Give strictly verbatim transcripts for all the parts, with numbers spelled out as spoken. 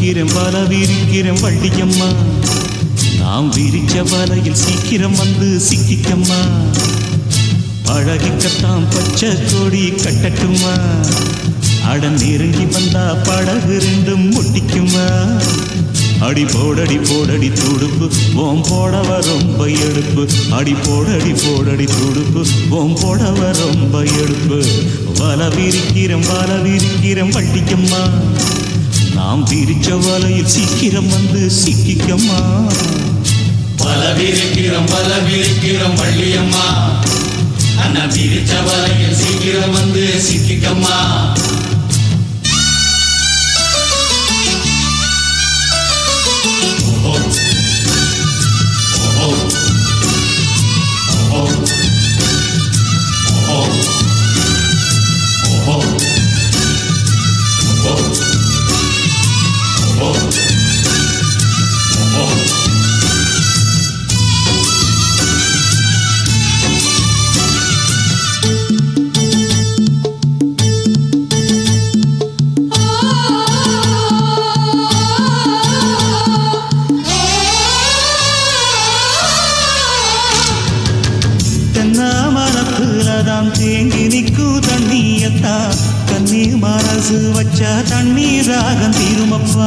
விரிக்கிறேன் வல விரிக்கிறேன் வள்ளியம்மா, நாம் விரிச்ச வலையில் சீக்கிரம் வந்து சிக்கிக்கம்மா. பழகிக்கத்தான் பச்சை கொடி கட்டட்டுமா, அட நெருங்கி வந்தா படகு ரெண்டும் முட்டிக்குமா. அடி போடடி போடடி துடுப்பு ஓம் போடவ ரொம்ப எடுப்பு, அடி போடடி போடடி துடுப்பு ஓம் போடவ ரொம்ப எடுப்பு. வல விரிக்கிறேன் வல விரிக்கிறேன் வள்ளியம்மா, நாம் விரிச்ச வலையில் சீக்கிரம் வந்து சிக்கிக்கம்மா. வல விரிக்கிறோம் வல விரிக்கிறோம் வள்ளியம்மா, அண்ணா விரிச்ச வலையில் சீக்கிரம் வந்து சிக்கிக்கம்மா. மரத்துலதான் தேங்கி நிற்கும் தண்ணியத்தா, கண்ணீர் மனசு வச்சா தண்ணீராகம் தீருமப்பா.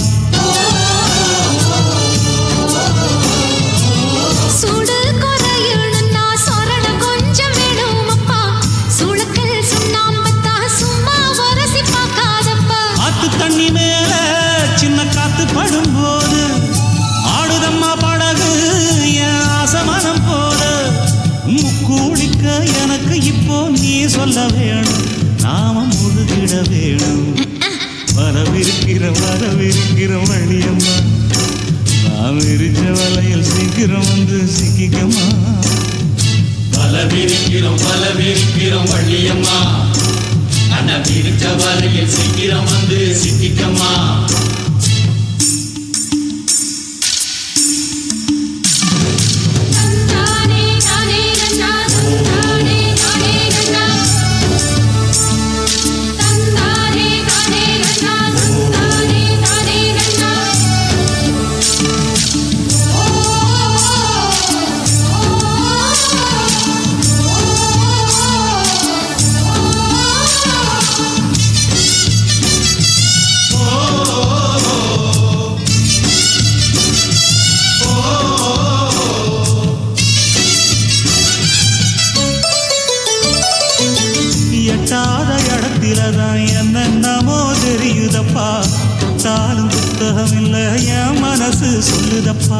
சுடு குறையுன்னா சொரண கொஞ்சம் வேணுமப்பா, சுளுக்கல் சுண்ணாம்பத்தா சும்மா வரசி பார்க்காதப்பா. ஆத்து தண்ணி மேல சின்ன காத்து படும்போது ஆடுதம்மா படகு என் ஆசமனம் போல. முக்கூடிக்க எனக்கு இப்போ நீ சொல்ல வேணும், நாம முழுகிட வேணும். வரவிருக்கிற வரவிருக்கிற வள்ளியம்மா, நாம் விரிச்ச வலையில் சீக்கிரம் வந்து சிக்கிக்கம்மா. வல விரிக்கிறோம் வல விரிக்கிறோம் வள்ளியம்மா, அண்ணா விரிச்ச வலையில் சீக்கிரம் வந்து சிக்கிக்கம்மா. எட்டாத இடத்தில்தான் என்னென்னமோ தெரியுதப்பா, தாலும் புத்தகம் இல்ல என் மனசு சொல்லுதப்பா.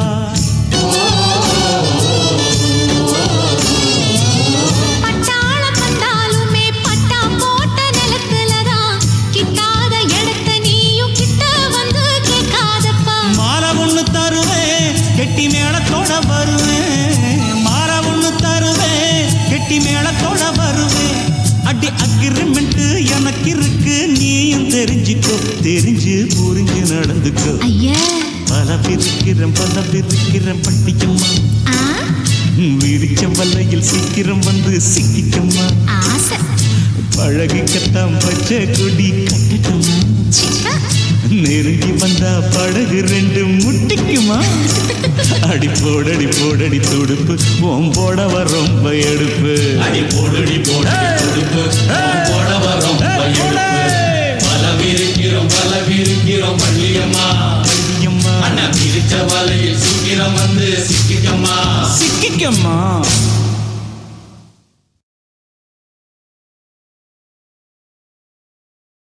பட்டாள கண்டாலுமே பட்டா போட்ட நிலத்துலதான், கிட்டாத இடத்த நீயும் கிட்ட வந்து கேட்காதப்பா. மாலை ஒண்ணு தருவேன் கெட்டி மேளத்தோட வருவேன், மாலை ஒண்ணு தருவேன் கெட்டி மேளத்தோட வருவேன். அடி அக்ரிமெண்ட் எனக்கு இருக்கு நீயும் தெரிஞ்சுக்கோ, தெரிஞ்சு புரிஞ்சு நடந்துக்கோ. பல பிரிக்கிறேன் பல பிரிக்கிறேன் பட்டிக்கம்மா, விரிச்ச வலையில் சீக்கிரம் வந்து சிக்கிக்கம்மா. பழகிக்கத்தான் பச்சை கொடி கட்டட்டுமா, நெருங்கி வந்தா படகு ரெண்டு முட்டிக்குமா. அடி போடடி போடடி துடுப்பு ஓம் போடவ ரொம்ப எடுப்பு, அடி போடடி போடடி துடுப்பு ஓம் போடவ ரொம்ப எடுப்பு. வல விரிக்கிறோம் வல விரிக்கிறோம் வள்ளியம்மா, வள்ளியம்மா, அண்ணா விரிச்ச வலையில் சீக்கிரம் வந்து சிக்கிக்கம்மா சிக்கிக்கம்மா.